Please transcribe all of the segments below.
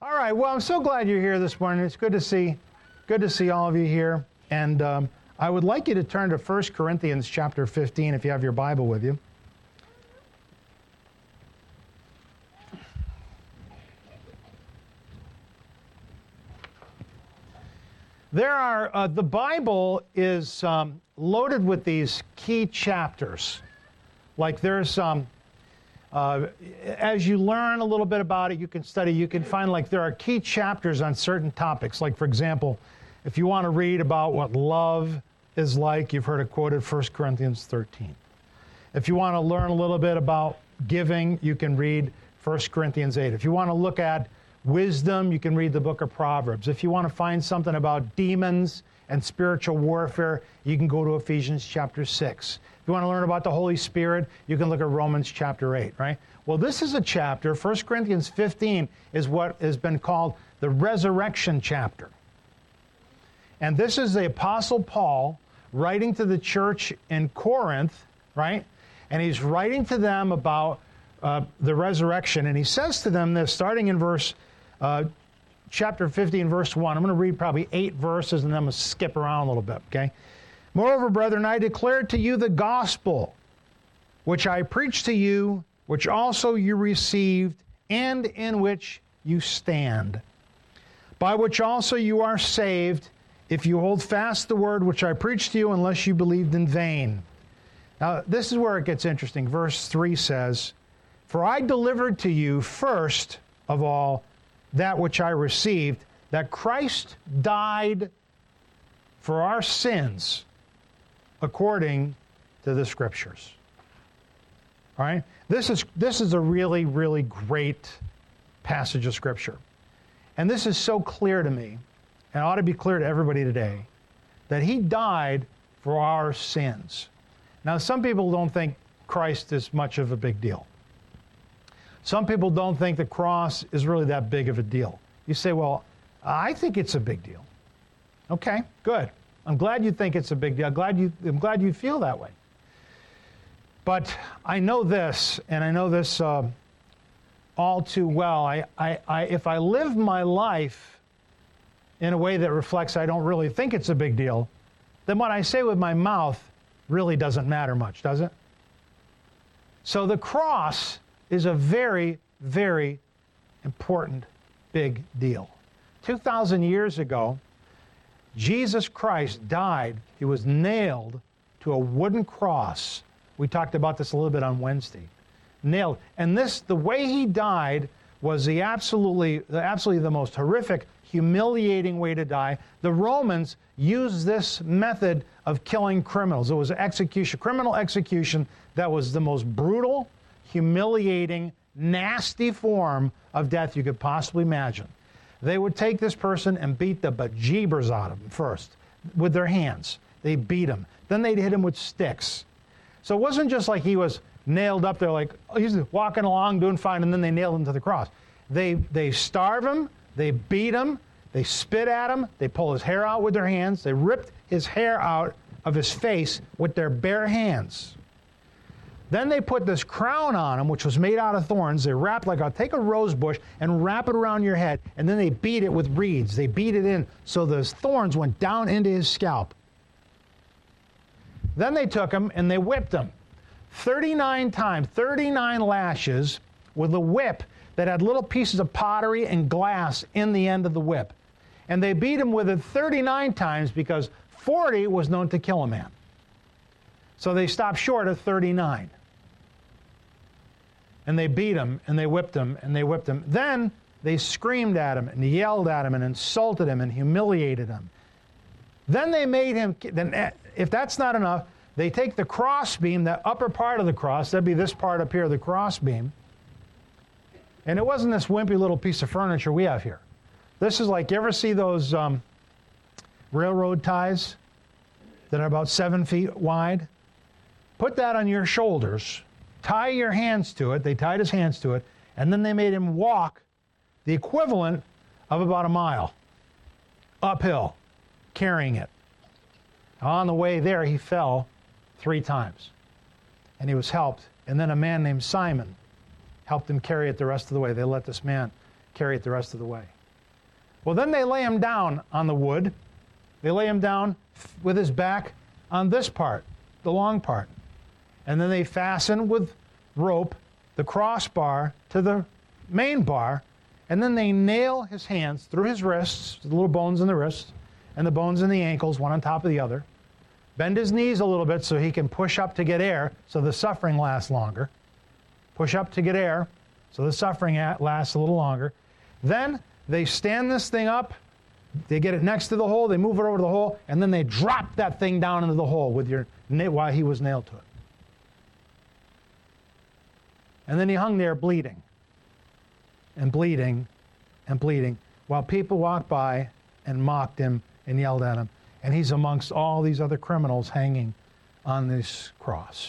All right. Well, I'm so glad you're here this morning. It's good to see all of you here. And I would like you to turn to 1 Corinthians chapter 15 if you have your Bible with you. The Bible is loaded with these key chapters. Like there's as you learn a little bit about it, you can study, you can find like there are key chapters on certain topics. Like, for example, if you want to read about what love is like, you've heard it quoted 1 Corinthians 13. If you want to learn a little bit about giving, you can read 1 Corinthians 8. If you want to look at wisdom, you can read the book of Proverbs. If you want to find something about demons and spiritual warfare, you can go to Ephesians chapter 6. If you want to learn about the Holy Spirit, you can look at Romans chapter 8, right? Well, this is a chapter, 1 Corinthians 15 is what has been called the resurrection chapter. And this is the Apostle Paul writing to the church in Corinth, right? And he's writing to them about the resurrection. And he says to them this, starting in chapter 15, verse 1. I'm going to read probably 8 verses, and then I'm going to skip around a little bit, okay? Moreover, brethren, I declare to you the gospel, which I preached to you, which also you received, and in which you stand, by which also you are saved, if you hold fast the word which I preached to you, unless you believed in vain. Now, this is where it gets interesting. Verse 3 says, For I delivered to you first of all that which I received, that Christ died for our sins according to the Scriptures. All right? This is a really, really great passage of Scripture. And this is so clear to me, and ought to be clear to everybody today, that He died for our sins. Now, some people don't think Christ is much of a big deal. Some people don't think the cross is really that big of a deal. You say, well, I think it's a big deal. Okay, good. I'm glad you think it's a big deal. I'm glad you feel that way. But I know this, and I know this all too well. If I live my life in a way that reflects I don't really think it's a big deal, then what I say with my mouth really doesn't matter much, does it? So the cross is a very, very important big deal. 2,000 years ago, Jesus Christ died. He was nailed to a wooden cross. We talked about this a little bit on Wednesday. Nailed. And the way He died was the absolutely the most horrific, humiliating way to die. The Romans used this method of killing criminals. It was execution, criminal execution that was the most brutal, humiliating, nasty form of death you could possibly imagine. They would take this person and beat the bejeebers out of him first with their hands. They beat him. Then they'd hit him with sticks. So it wasn't just like he was nailed up there like, oh, he's walking along doing fine, and then they nailed him to the cross. They starve him, they beat him, they spit at him, they pull his hair out with their hands, they ripped his hair out of his face with their bare hands. Then they put this crown on him, which was made out of thorns. They wrapped take a rose bush and wrap it around your head, and then they beat it with reeds. They beat it in so those thorns went down into his scalp. Then they took him and they whipped him 39 times, 39 lashes with a whip that had little pieces of pottery and glass in the end of the whip. And they beat him with it 39 times because 40 was known to kill a man. So they stopped short of 39. And they beat him, and they whipped him, and they whipped him. Then they screamed at him, and yelled at him, and insulted him, and humiliated him. Then they made him, if that's not enough, they take the crossbeam, that upper part of the cross, that'd be this part up here, the crossbeam. And it wasn't this wimpy little piece of furniture we have here. This is like, you ever see those railroad ties that are about 7 feet wide? Put that on your shoulders, tie your hands to it. They tied his hands to it, and then they made him walk the equivalent of about a mile uphill, carrying it. On the way there, he fell 3 times, and he was helped. And then a man named Simon helped him carry it the rest of the way. They let this man carry it the rest of the way. Well, then they lay him down on the wood. They lay him down with his back on this part, the long part. And then they fasten with rope the crossbar to the main bar, and then they nail his hands through his wrists, the little bones in the wrists, and the bones in the ankles, one on top of the other. Bend his knees a little bit so he can push up to get air, so the suffering lasts longer. Push up to get air, so the suffering lasts a little longer. Then they stand this thing up, they get it next to the hole, they move it over to the hole, and then they drop that thing down into the hole while he was nailed to it. And then he hung there bleeding, and bleeding, and bleeding, while people walked by and mocked him and yelled at him. And he's amongst all these other criminals hanging on this cross.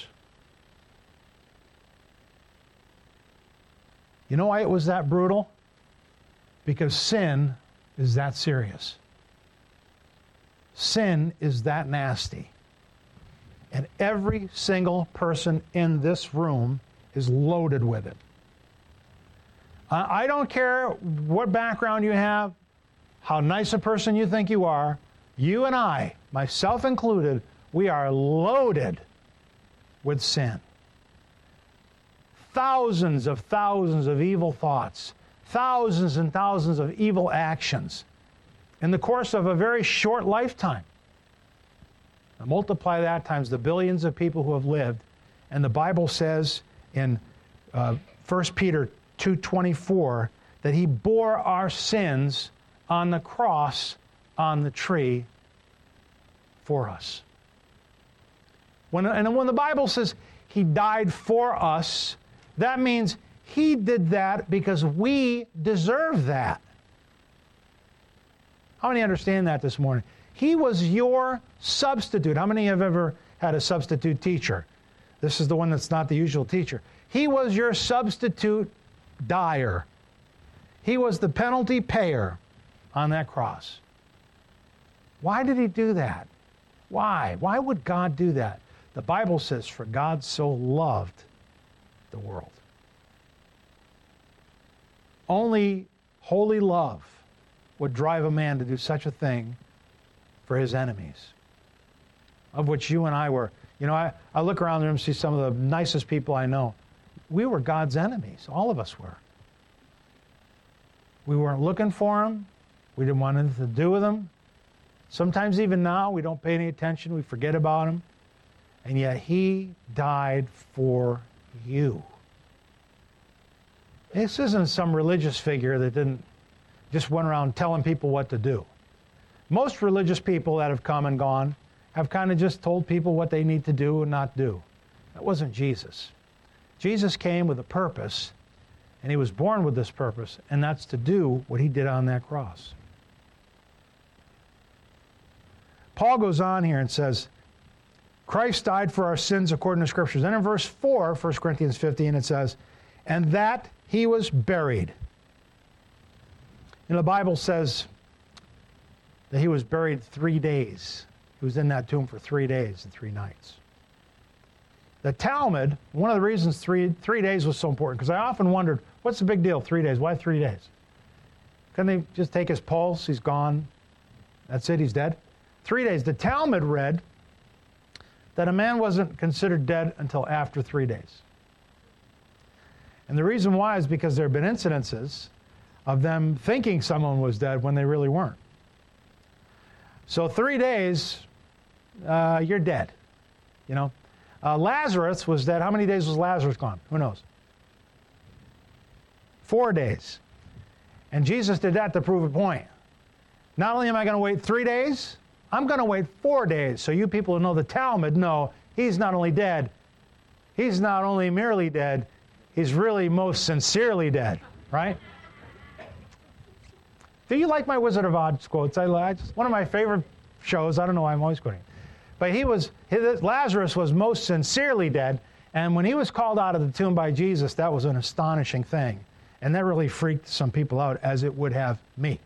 You know why it was that brutal? Because sin is that serious. Sin is that nasty. And every single person in this room is loaded with it. I don't care what background you have, how nice a person you think you are. You and I, myself included, we are loaded with sin. Thousands of evil thoughts, thousands and thousands of evil actions in the course of a very short lifetime. Now multiply that times the billions of people who have lived, and the Bible says in 1 Peter 2:24 that he bore our sins on the cross on the tree for us. When the Bible says he died for us, that means he did that because we deserve that. How many understand that this morning? He was your substitute. How many have ever had a substitute teacher? This is the one that's not the usual teacher. He was your substitute dyer. He was the penalty payer on that cross. Why did he do that? Why? Why would God do that? The Bible says, for God so loved the world. Only holy love would drive a man to do such a thing for his enemies, of which you and I were. You know, I look around the room and see some of the nicest people I know. We were God's enemies. All of us were. We weren't looking for him. We didn't want anything to do with him. Sometimes even now, we don't pay any attention. We forget about him. And yet he died for you. This isn't some religious figure that just went around telling people what to do. Most religious people that have come and gone have kind of just told people what they need to do and not do. That wasn't Jesus. Jesus came with a purpose, and he was born with this purpose, and that's to do what he did on that cross. Paul goes on here and says, Christ died for our sins according to Scriptures. Then in verse 4, 1 Corinthians 15, it says, and that he was buried. And the Bible says that he was buried 3 days. He was in that tomb for 3 days and 3 nights. The Talmud, one of the reasons three days was so important, because I often wondered, what's the big deal, 3 days? Why 3 days? Couldn't they just take his pulse? He's gone. That's it, he's dead. 3 days. The Talmud read that a man wasn't considered dead until after 3 days. And the reason why is because there have been incidences of them thinking someone was dead when they really weren't. So 3 days, you're dead. You know, Lazarus was dead. How many days was Lazarus gone? Who knows? 4 days. And Jesus did that to prove a point. Not only am I going to wait 3 days, I'm going to wait 4 days. So you people who know the Talmud know he's not only dead, he's not only merely dead, he's really most sincerely dead, right? Do you like my Wizard of Oz quotes? One of my favorite shows. I don't know why I'm always quoting. But Lazarus was most sincerely dead, and when he was called out of the tomb by Jesus, that was an astonishing thing. And that really freaked some people out, as it would have me.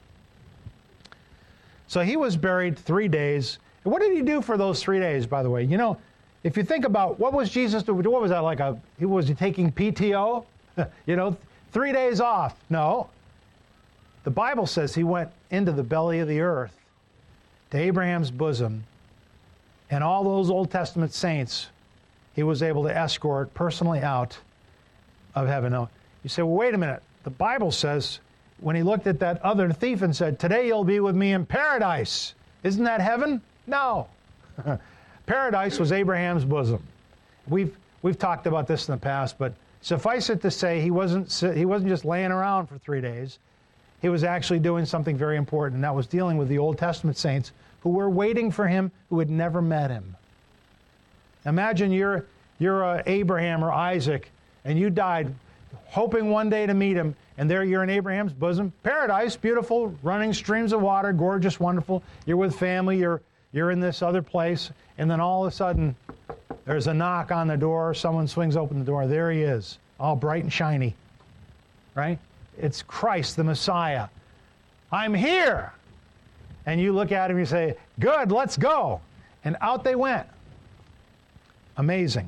So he was buried 3 days. And what did he do for those 3 days, by the way? You know, if you think about what was Jesus doing, what was that like? Was he taking PTO? You know, 3 days off? No. The Bible says he went into the belly of the earth, to Abraham's bosom, and all those Old Testament saints he was able to escort personally out of heaven. Now, you say, well, wait a minute. The Bible says when he looked at that other thief and said, today you'll be with me in paradise. Isn't that heaven? No. Paradise was Abraham's bosom. We've talked about this in the past, but suffice it to say, he wasn't just laying around for 3 days. He was actually doing something very important, and that was dealing with the Old Testament saints who were waiting for him, who had never met him. Imagine you're Abraham or Isaac, and you died hoping one day to meet him, and there you're in Abraham's bosom. Paradise, beautiful, running streams of water, gorgeous, wonderful. You're with family, you're in this other place, and then all of a sudden, there's a knock on the door, someone swings open the door, there he is, all bright and shiny, right? It's Christ, the Messiah. I'm here! And you look at him and you say, good, let's go. And out they went. Amazing.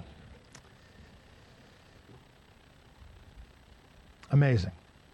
Amazing.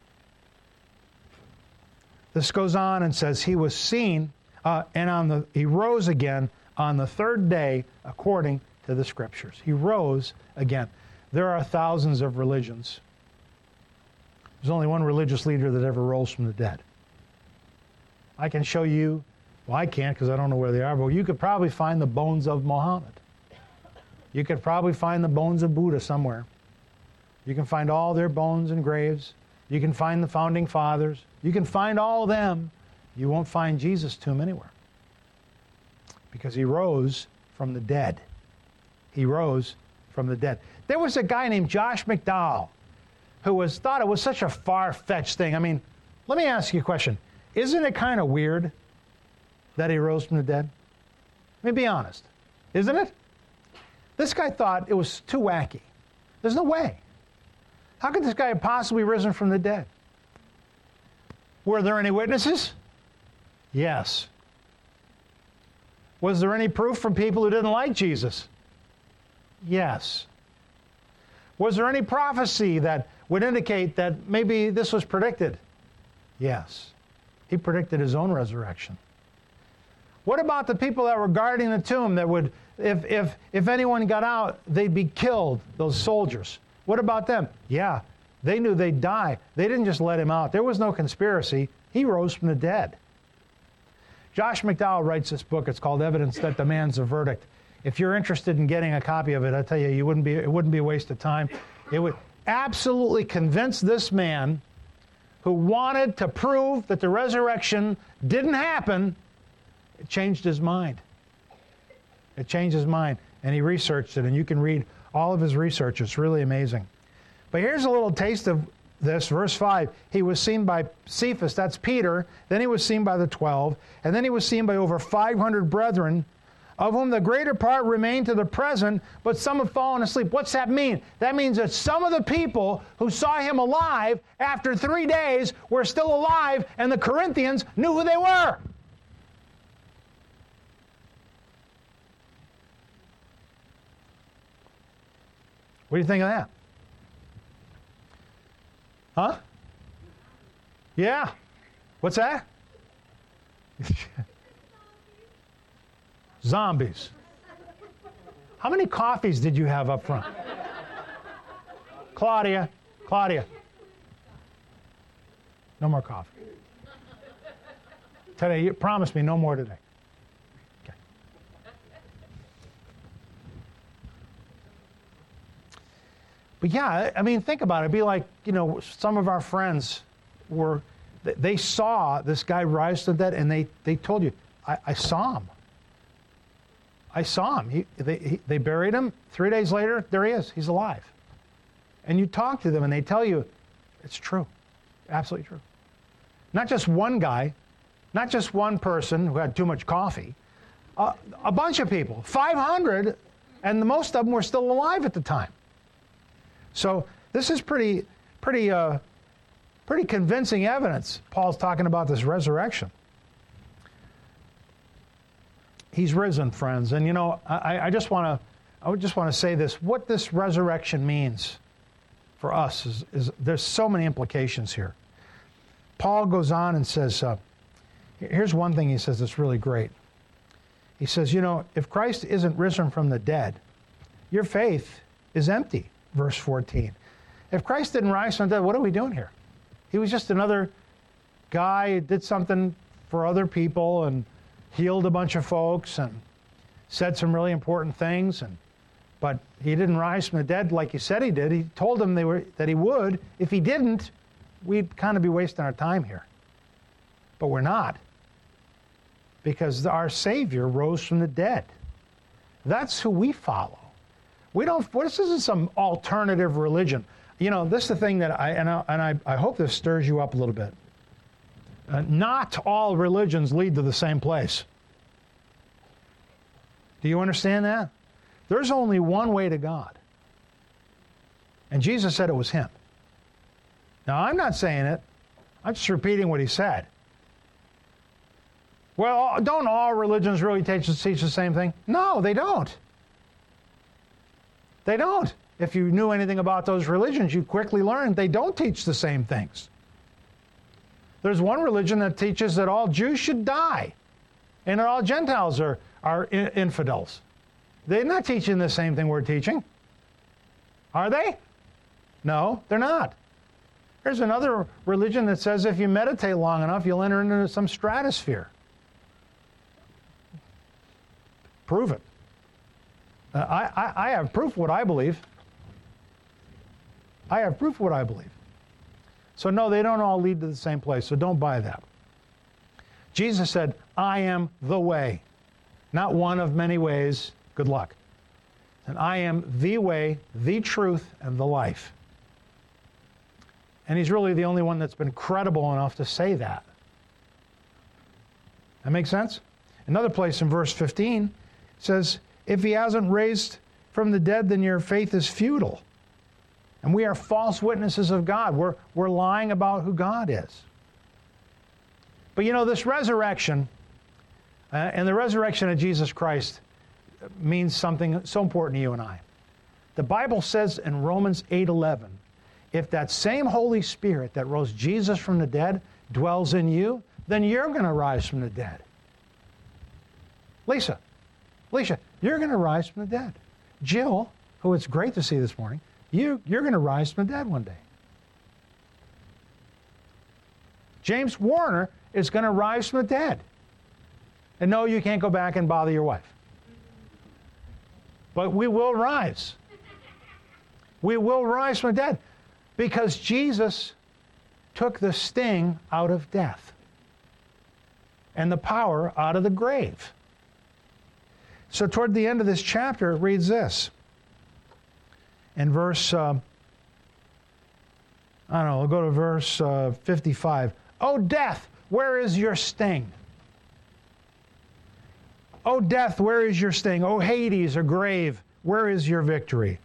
This goes on and says he was seen, and he rose again on the third day according to the Scriptures. He rose again. There are thousands of religions. There's only one religious leader that ever rose from the dead. I can show you, well, I can't because I don't know where they are, but you could probably find the bones of Muhammad. You could probably find the bones of Buddha somewhere. You can find all their bones and graves. You can find the founding fathers. You can find all of them. You won't find Jesus' tomb anywhere. Because he rose from the dead. He rose from the dead. There was a guy named Josh McDowell who thought it was such a far-fetched thing. I mean, let me ask you a question. Isn't it kind of weird that he rose from the dead? Let me be honest. Isn't it? This guy thought it was too wacky. There's no way. How could this guy have possibly risen from the dead? Were there any witnesses? Yes. Was there any proof from people who didn't like Jesus? Yes. Was there any prophecy that would indicate that maybe this was predicted? Yes. He predicted his own resurrection. What about the people that were guarding the tomb that would, if anyone got out, they'd be killed, those soldiers? What about them? Yeah, they knew they'd die. They didn't just let him out. There was no conspiracy. He rose from the dead. Josh McDowell writes this book. It's called Evidence That Demands a Verdict. If you're interested in getting a copy of it, I tell you, it wouldn't be a waste of time. It would absolutely convince this man who wanted to prove that the resurrection didn't happen. It changed his mind. It changed his mind. And he researched it, and you can read all of his research. It's really amazing. But here's a little taste of this. Verse 5, he was seen by Cephas, that's Peter. Then he was seen by the 12. And then he was seen by over 500 brethren, of whom the greater part remain to the present, but some have fallen asleep. What's that mean? That means that some of the people who saw him alive after 3 days were still alive, and the Corinthians knew who they were. What do you think of that? Huh? Yeah. What's that? Zombies. How many coffees did you have up front? Claudia. No more coffee. Today, you promised me no more today. Okay. But yeah, I mean, think about it. It'd be like, some of our friends they saw this guy rise to the dead, and they told you, I saw him. I saw him. They buried him. 3 days later, there he is. He's alive. And you talk to them, and they tell you, it's true. Absolutely true. Not just one guy, not just one person who had too much coffee. A bunch of people, 500, and most of them were still alive at the time. So this is pretty convincing evidence. Paul's talking about this resurrection. He's risen, friends. And I just want to say this. What this resurrection means for us is there's so many implications here. Paul goes on and says, here's one thing he says that's really great. He says, if Christ isn't risen from the dead, your faith is empty. Verse 14. If Christ didn't rise from the dead, what are we doing here? He was just another guy who did something for other people and healed a bunch of folks and said some really important things. But he didn't rise from the dead like he said he did. He told them that he would. If he didn't, we'd kind of be wasting our time here. But we're not. Because our Savior rose from the dead. That's who we follow. This isn't some alternative religion. This is the thing that I hope this stirs you up a little bit. Not all religions lead to the same place. Do you understand that? There's only one way to God. And Jesus said it was Him. Now, I'm not saying it. I'm just repeating what He said. Well, don't all religions really teach the same thing? No, they don't. They don't. If you knew anything about those religions, you'd quickly learn they don't teach the same things. There's one religion that teaches that all Jews should die and that all Gentiles are infidels. They're not teaching the same thing we're teaching. Are they? No, they're not. There's another religion that says if you meditate long enough, you'll enter into some stratosphere. Prove it. I have proof of what I believe. I have proof of what I believe. So no, they don't all lead to the same place, so don't buy that. Jesus said, I am the way. Not one of many ways. Good luck. And I am the way, the truth, and the life. And He's really the only one that's been credible enough to say that. That makes sense? Another place in verse 15 says, if He hasn't raised from the dead, then your faith is futile. And we are false witnesses of God. We're lying about who God is. But this resurrection, and the resurrection of Jesus Christ means something so important to you and I. The Bible says in Romans 8:11, if that same Holy Spirit that rose Jesus from the dead dwells in you, then you're going to rise from the dead. Lisa, you're going to rise from the dead. Jill, who it's great to see this morning, you're going to rise from the dead one day. James Warner is going to rise from the dead. And no, you can't go back and bother your wife. But we will rise. We will rise from the dead because Jesus took the sting out of death and the power out of the grave. So toward the end of this chapter, it reads this. In verse, we'll go to verse 55. O death, where is your sting? O death, where is your sting? O Hades, or grave, where is your victory?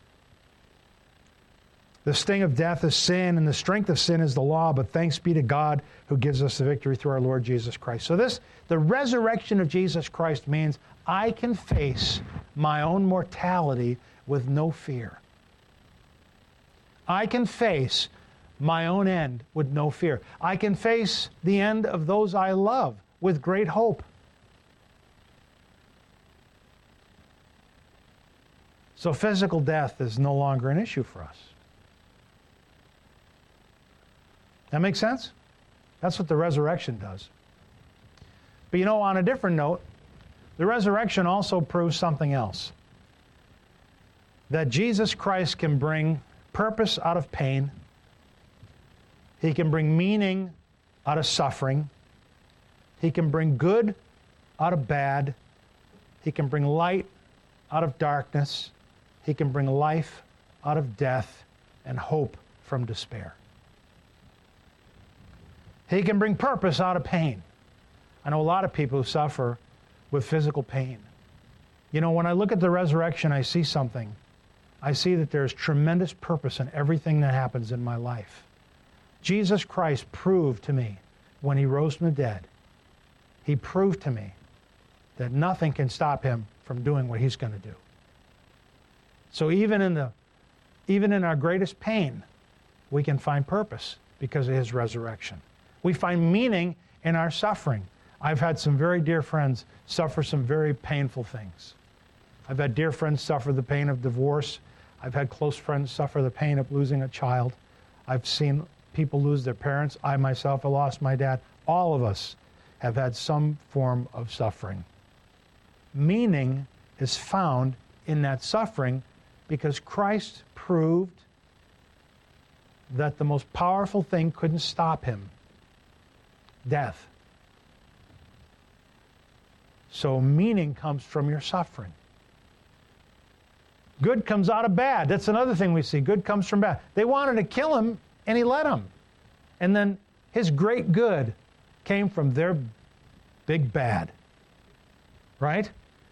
The sting of death is sin, and the strength of sin is the law, but thanks be to God who gives us the victory through our Lord Jesus Christ. So the resurrection of Jesus Christ means I can face my own mortality with no fear. I can face my own end with no fear. I can face the end of those I love with great hope. So physical death is no longer an issue for us. That makes sense? That's what the resurrection does. But on a different note, the resurrection also proves something else. That Jesus Christ can bring purpose out of pain. He can bring meaning out of suffering. He can bring good out of bad. He can bring light out of darkness. He can bring life out of death and hope from despair. He can bring purpose out of pain. I know a lot of people who suffer with physical pain. When I look at the resurrection, I see something. I see that there's tremendous purpose in everything that happens in my life. Jesus Christ proved to me when He rose from the dead, He proved to me that nothing can stop Him from doing what He's going to do. So even in our greatest pain, we can find purpose because of His resurrection. We find meaning in our suffering. I've had some very dear friends suffer some very painful things. I've had dear friends suffer the pain of divorce. I've had close friends suffer the pain of losing a child. I've seen people lose their parents. I myself have lost my dad. All of us have had some form of suffering. Meaning is found in that suffering because Christ proved that the most powerful thing couldn't stop him: death. So meaning comes from your suffering. Good comes out of bad. That's another thing we see. Good comes from bad. They wanted to kill him, and he let them. And then his great good came from their big bad. Right?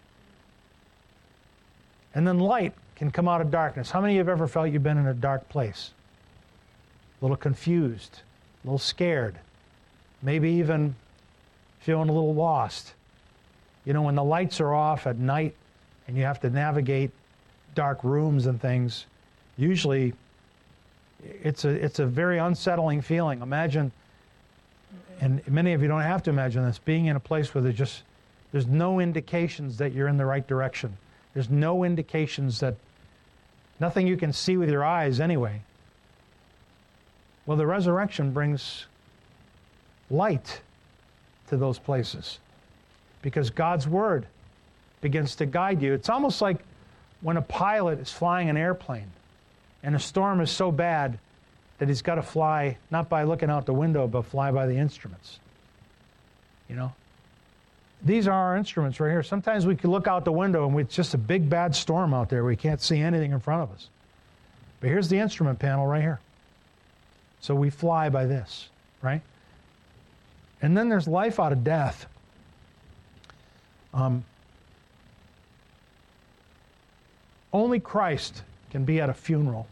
And then light can come out of darkness. How many of you have ever felt you've been in a dark place? A little confused, a little scared, maybe even feeling a little lost. You know, when the lights are off at night and you have to navigate dark rooms and things, usually it's a very unsettling feeling. Imagine, and many of you don't have to imagine this, being in a place where there's no indications that you're in the right direction. There's no indications that, nothing you can see with your eyes anyway. Well, the resurrection brings light to those places because God's Word begins to guide you. It's almost like when a pilot is flying an airplane and a storm is so bad that he's got to fly not by looking out the window, but fly by the instruments. You know? These are our instruments right here. Sometimes we can look out the window and it's just a big bad storm out there. We can't see anything in front of us. But here's the instrument panel right here. So we fly by this, right? And then there's life out of death. Only Christ can be at a funeral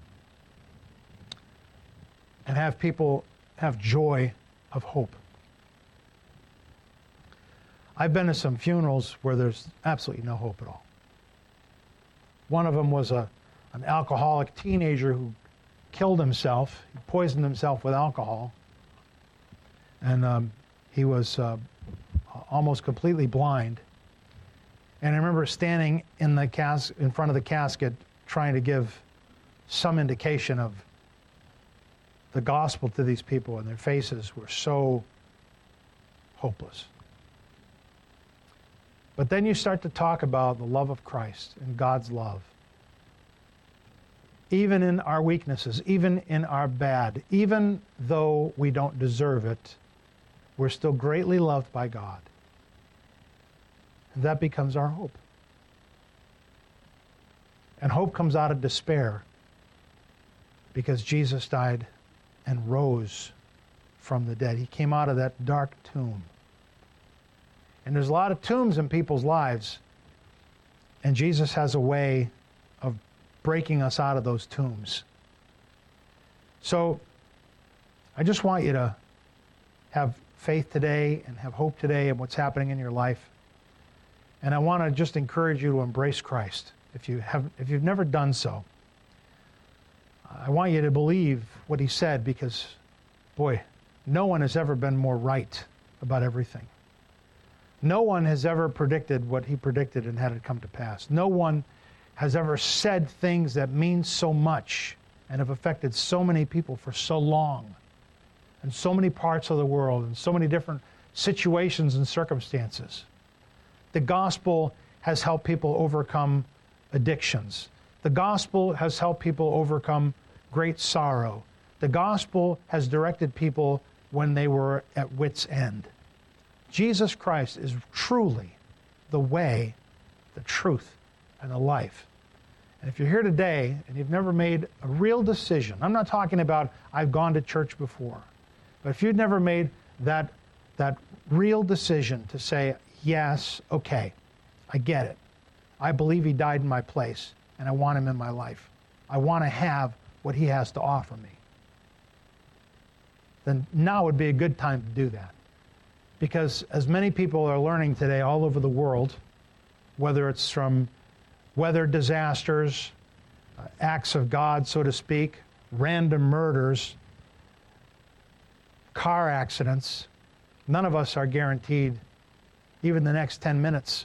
and have people have joy of hope. I've been to some funerals where there's absolutely no hope at all. One of them was an alcoholic teenager who killed himself. He poisoned himself with alcohol. And he was almost completely blind. And I remember standing in front of the casket trying to give some indication of the gospel to these people, and their faces were so hopeless. But then you start to talk about the love of Christ and God's love. Even in our weaknesses, even in our bad, even though we don't deserve it, we're still greatly loved by God. And that becomes our hope. And hope comes out of despair because Jesus died and rose from the dead. He came out of that dark tomb. And there's a lot of tombs in people's lives, and Jesus has a way of breaking us out of those tombs. So I just want you to have faith today and have hope today in what's happening in your life. And I want to just encourage you to embrace Christ. If you've never done so, I want you to believe what he said because, boy, no one has ever been more right about everything. No one has ever predicted what he predicted and had it come to pass. No one has ever said things that mean so much and have affected so many people for so long in so many parts of the world and so many different situations and circumstances. The gospel has helped people overcome addictions. The gospel has helped people overcome great sorrow. The gospel has directed people when they were at wit's end. Jesus Christ is truly the way, the truth, and the life. And if you're here today and you've never made a real decision, I'm not talking about I've gone to church before, but if you've never made that real decision to say, yes, okay, I get it. I believe he died in my place, and I want him in my life. I want to have what he has to offer me. Then now would be a good time to do that. Because as many people are learning today all over the world, whether it's from weather disasters, acts of God, so to speak, random murders, car accidents. None of us are guaranteed even the next 10 minutes.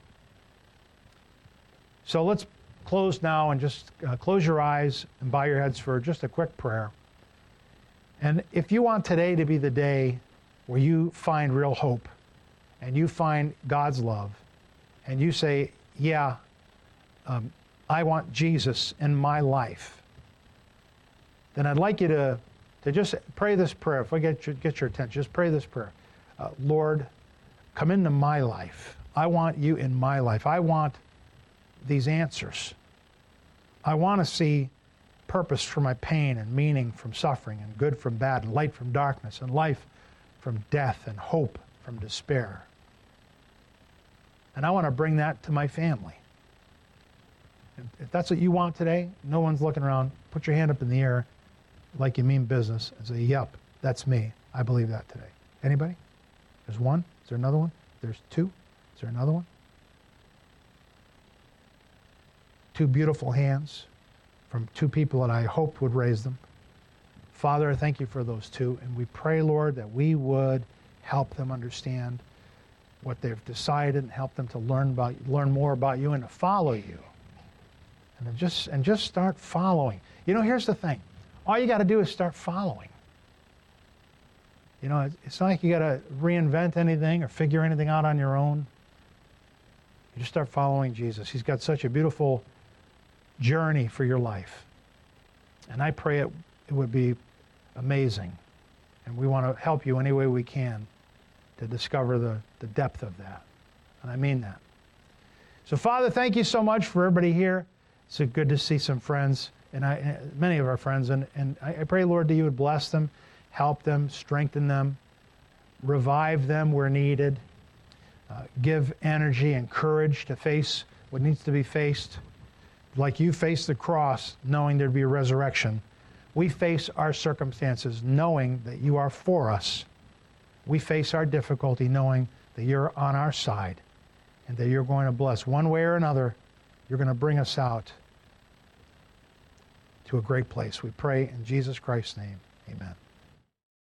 So let's close now and just close your eyes and bow your heads for just a quick prayer. And if you want today to be the day where you find real hope and you find God's love and you say, yeah, I want Jesus in my life, then I'd like you to just pray this prayer. If I get your attention, just pray this prayer. Lord, come into my life. I want you in my life. I want these answers. I want to see purpose for my pain and meaning from suffering and good from bad and light from darkness and life from death and hope from despair. And I want to bring that to my family. If that's what you want today, no one's looking around, put your hand up in the air like you mean business and say, yep, that's me. I believe that today. Anybody? There's one. Is there another one? There's two. Is there another one? Two beautiful hands from two people that I hoped would raise them. Father, I thank you for those two. And we pray, Lord, that we would help them understand what they've decided and help them to learn more about you and to follow you. And just start following. You know, here's the thing. All you got to do is start following. You know, it's not like you got to reinvent anything or figure anything out on your own. You just start following Jesus. He's got such a beautiful journey for your life. And I pray it would be amazing. And we want to help you any way we can to discover the depth of that. And I mean that. So, Father, thank you so much for everybody here. It's good to see some friends, and many of our friends. And I pray, Lord, that you would bless them, help them, strengthen them, revive them where needed, give energy and courage to face what needs to be faced. Like you faced the cross, knowing there'd be a resurrection, we face our circumstances knowing that you are for us. We face our difficulty knowing that you're on our side and that you're going to bless. One way or another, you're going to bring us out to a great place. We pray in Jesus Christ's name. Amen.